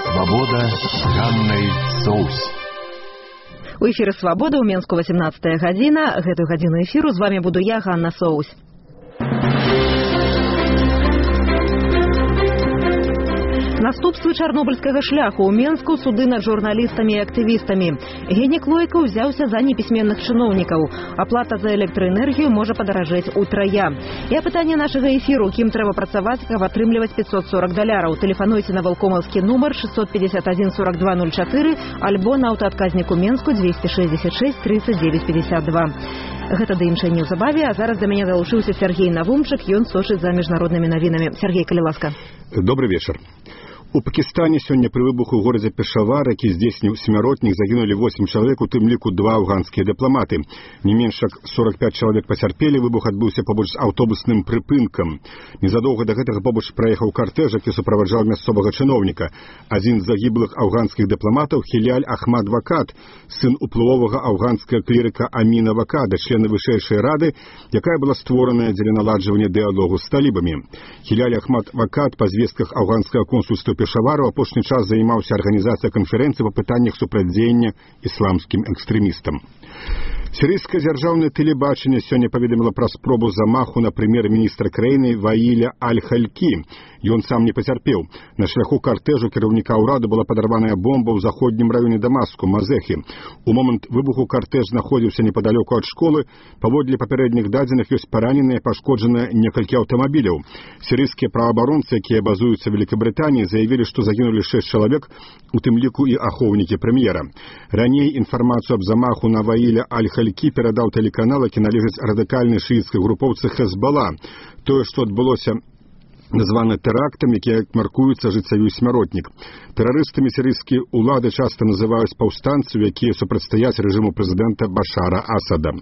«Свобода» с Ганнай Соус. У эфіры «Свобода» ў Менску 18 гадзіна. Гэтую гадзіну эфіру з вами буду я, Ганна Соус. Наступствы чарнобыльскага шляху ў Менску, суды над журналістамі і актывістамі. Генік Лойка ўзяўся за непісьменных чыноўнікаў. Аплата за электраэнергію можа падаражэць утрая. І апытанне нашага эфіру, кім трэба працаваць, каб атрымліваць $540. Тэлефануйце на валкомаўскі нумар 651-4204 альбо на аўтаадказніку Менску 266 39 52. Гэта да іншай неўзабаве, а зараз да мяне далучыўся Сергей Навумчык, ён сочыць за міжнароднымі навінамі. Сергей, калі ласка. Добрый вечер. У Пакистане сёння пры выбуху ў горадзе Пешавар, які здзейсніў смяротнік, загінулі 8 чалавек, у тым ліку 2 афганскія дыпламаты. Не менш як 45 чалавек пацярпелі, выбух адбыўся побач з аўтобусным прыпынкам. Незадоўга да гэтага побач праехаў картэж, які суправаджаў мясцовага чыноўніка. Адзін з загіблых афганскіх дыпламатаў Хіляль Ахмад Вакат, сын уплывовага афганскага клірыка Аміна Вакада, члена вышэйшай рады, якая была створаная дзеля наладжвання дыалогу з талібамі. Хіляль Ахмад Вакат па звестках афганскага консульства Пешавару апошні час займаўся арганізацыяй канферэнцыі па пытаннях супрацьдзеяння ісламскім экстрэмістам. Сірыйскае дзяржаўнае тэлебачанне сёння паведаміла пра спробу замаху на прэм'ер-міністра краіны Ваіля Аль-Халькі. Ён сам не пацярпеў. На шляху картэжу кіраўніка ўраду была падарваная бомба ў заходнім раёне Дамаску, Мазехі. У момант выбуху картэж знаходзіўся непадалёку ад школы. Паводле папярэдніх дадзеных ёсць параненыя, пашкоджаныя некалькі аўтамабіляў. Сірыйскія праваабаронцы, якія базуюцца ў Вялікабрытаніі, заявілі, што загінулі 6 чалавек, у тым ліку і ахоўнікі прэм'ера. Раней інфармацыю аб замаху на Ваіля Аль-Халькі перадаў тэлеканал, які належыць радыкальнай шыіцкай групоўцы Хезбала. Тое, што адбылося, названы тэрактам, які, як маркуецца, жыццявы смяротнік. Тэрарыстамі сірыйскія ўлады часта называюць паўстанцаў, якія супрацьстаяць рэжыму прэзідэнта Башара Асада.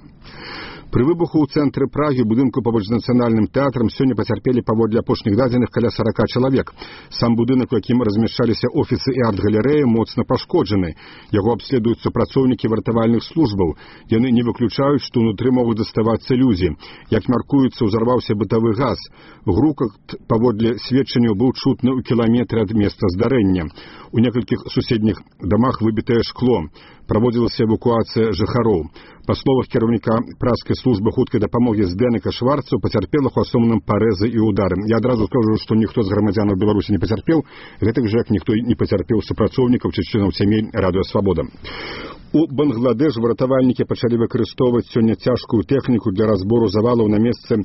Пры выбуху ў цэнтры Прагі, будынку побач з нацыянальным тэатрам, сёння пацярпелі паводле апошніх дадзеных каля 40 чалавек. Сам будынак, у якім размяшчаліся офісы і арт-галерэі, моцна пашкоджаны. Яго абследуюць супрацоўнікі вартавальных службаў. Яны не выключаюць, што ўнутры могуць заставацца людзі. Як маркуецца, узарваўся бытавы газ. Грукат, паводле сведчанняў, быў чутны ў кіламетры ад месца здарэння. У некалькіх суседніх дамах выбітае шкло. Праводзілася эвакуацыя жыхароў. Па словах кіраўніка праскай службы хуткай дапамогі Здэнека Шварцу, пацярпелых у асноўным парэзы і ўдары. Я адразу скажу, што ніхто з грамадзянаў Беларусі не пацярпеў, гэтак жа як ніхто не пацярпеў супрацоўнікаў ці членаў сямей Радыё Свабода. У Бангладэш выратавальнікі пачалі выкарыстоўваць сёння цяжкую тэхніку для разбору завалаў на месцы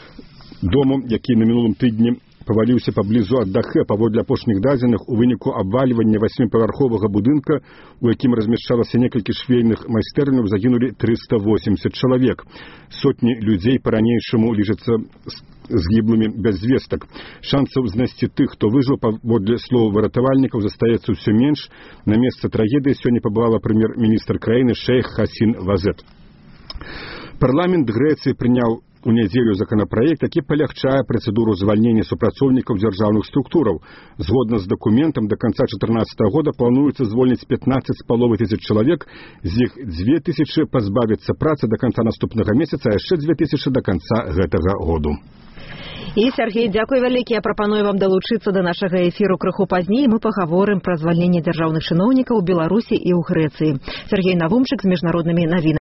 дому, які на мінулым тыдні паваліўся паблізу ад Дахэ. Паводле апошніх дадзеных, у выніку абвальвання 8-павярховага будынка, у якім размяшчалася некалькі швейных майстэрняў, загінулі 380 чалавек. Сотні людзей па-ранейшаму лічацца згіблымі без звестак. Шансаў знайсці тых, хто выжыў, паводле слоў выратавальнікаў, застаецца ўсё менш. На месцы трагедыі сёння пабывала прэм'ер-міністр краіны шэйх Хасін Вазет. Парламент Грэцыі прыняў у нядзелю законапраект, які палягчае працэдуру звальнення супрацоўнікаў дзяржаўных структураў. Згодна з дакументам, да канца 2014 года плануецца звольніць 15,5 тысяч чалавек, з іх 2000 пазбавіцца працы да канца наступнага месяца, а яшчэ 2000 да канца гэтага году. І, Сергей, дзякуй вялікі. Я прапаную вам далучыцца да нашага эфіру крыху пазней. Мы пагаворым пра звальненне дзяржаўных чыноўнікаў у Беларусі і ў Грэцыі. Сергей Навумчык з міжнароднымі навінамі.